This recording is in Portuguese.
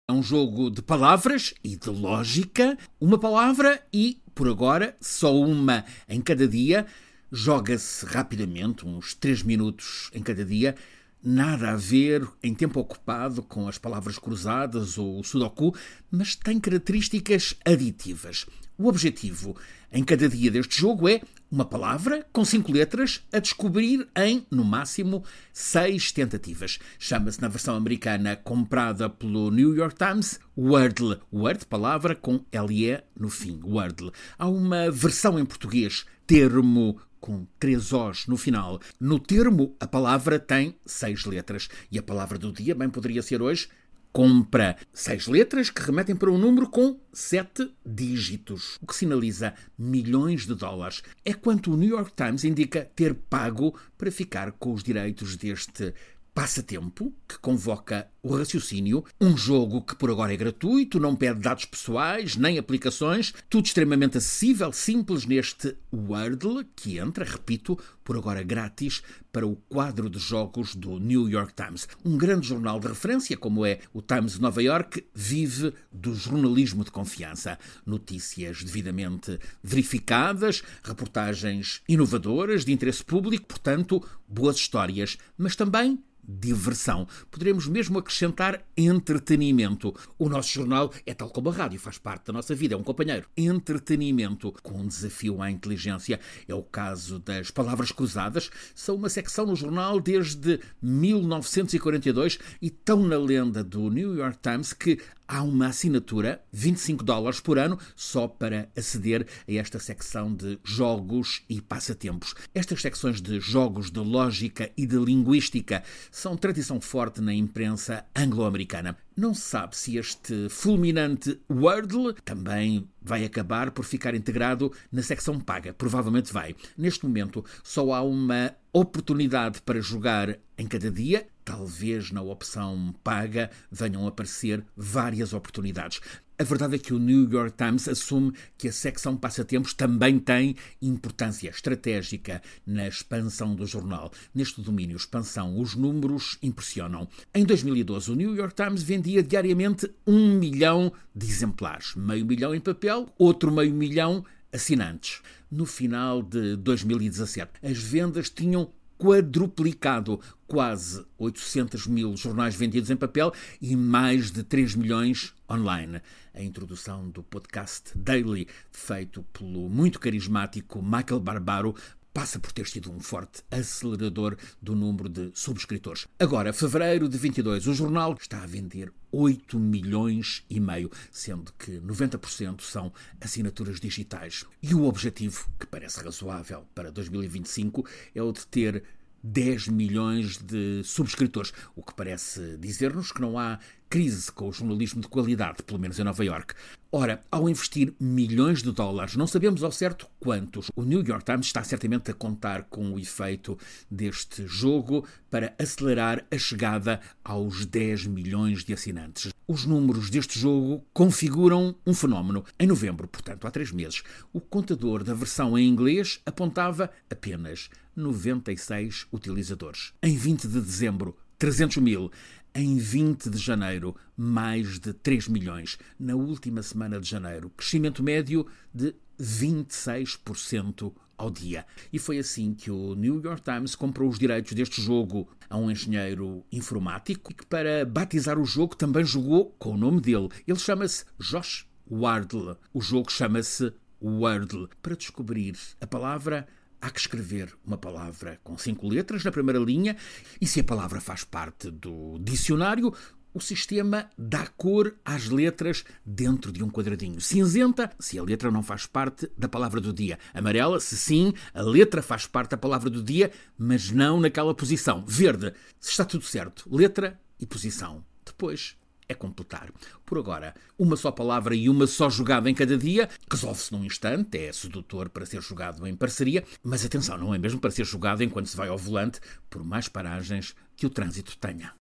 É um jogo de palavras e de lógica. Uma palavra e, por agora, só uma em cada dia. Joga-se rapidamente, uns 3 minutos em cada dia. Nada a ver em tempo ocupado com as palavras cruzadas ou o sudoku, mas tem características aditivas. O objetivo em cada dia deste jogo é uma palavra com 5 letras a descobrir em, no máximo, 6 tentativas. Chama-se, na versão americana, comprada pelo New York Times, Wordle. Word, palavra, com L-E no fim. Wordle. Há uma versão em português, termo, com 3 Os no final. No termo, a palavra tem 6 letras. E a palavra do dia bem poderia ser hoje compra. 6 letras que remetem para um número com 7 dígitos, o que sinaliza milhões de dólares. É quanto o New York Times indica ter pago para ficar com os direitos deste passatempo, que convoca o raciocínio, um jogo que por agora é gratuito, não pede dados pessoais, nem aplicações, tudo extremamente acessível, simples neste Wordle, que entra, repito, por agora grátis, para o quadro de jogos do New York Times. Um grande jornal de referência, como é o Times de Nova York, vive do jornalismo de confiança. Notícias devidamente verificadas, reportagens inovadoras, de interesse público, portanto, boas histórias, mas também diversão. Poderemos mesmo acrescentar entretenimento. O nosso jornal é tal como a rádio, faz parte da nossa vida, é um companheiro. Entretenimento com um desafio à inteligência. É o caso das palavras cruzadas. São uma secção no jornal desde 1942 e tão na lenda do New York Times que há uma assinatura, $25 por ano, só para aceder a esta secção de jogos e passatempos. Estas secções de jogos de lógica e de linguística são tradição forte na imprensa anglo-americana. Não se sabe se este fulminante Wordle também vai acabar por ficar integrado na secção paga. Provavelmente vai. Neste momento só há uma oportunidade para jogar em cada dia. Talvez na opção paga venham a aparecer várias oportunidades. A verdade é que o New York Times assume que a secção passatempos também tem importância estratégica na expansão do jornal. Neste domínio expansão, os números impressionam. Em 2012, o New York Times vendia diariamente 1 milhão de exemplares. 500 mil em papel, outro 500 mil assinantes. No final de 2017, as vendas tinham quadruplicado, quase 800 mil jornais vendidos em papel e mais de 3 milhões online. A introdução do podcast Daily, feito pelo muito carismático Michael Barbaro, passa por ter sido um forte acelerador do número de subscritores. Agora, fevereiro de 22, o jornal está a vender 8 milhões e meio, sendo que 90% são assinaturas digitais. E o objetivo, que parece razoável para 2025, é o de ter 10 milhões de subscritores, o que parece dizer-nos que não há crise com o jornalismo de qualidade, pelo menos em Nova Iorque. Ora, ao investir milhões de dólares, não sabemos ao certo quantos. O New York Times está certamente a contar com o efeito deste jogo para acelerar a chegada aos 10 milhões de assinantes. Os números deste jogo configuram um fenómeno. Em novembro, portanto, há 3 meses, o contador da versão em inglês apontava apenas 96 utilizadores. Em 20 de dezembro, 300 mil. Em 20 de janeiro, mais de 3 milhões. Na última semana de janeiro, crescimento médio de 26% ao dia. E foi assim que o New York Times comprou os direitos deste jogo a um engenheiro informático que, para batizar o jogo, também jogou com o nome dele. Ele chama-se Josh Wardle. O jogo chama-se Wordle. Para descobrir a palavra, há que escrever uma palavra com 5 letras na primeira linha e, se a palavra faz parte do dicionário, o sistema dá cor às letras dentro de um quadradinho. Cinzenta, se a letra não faz parte da palavra do dia. Amarela, se sim, a letra faz parte da palavra do dia, mas não naquela posição. Verde, se está tudo certo. Letra e posição. Depois é completar. Por agora, uma só palavra e uma só jogada em cada dia resolve-se num instante, é sedutor para ser jogado em parceria, mas atenção, não é mesmo para ser jogado enquanto se vai ao volante, por mais paragens que o trânsito tenha.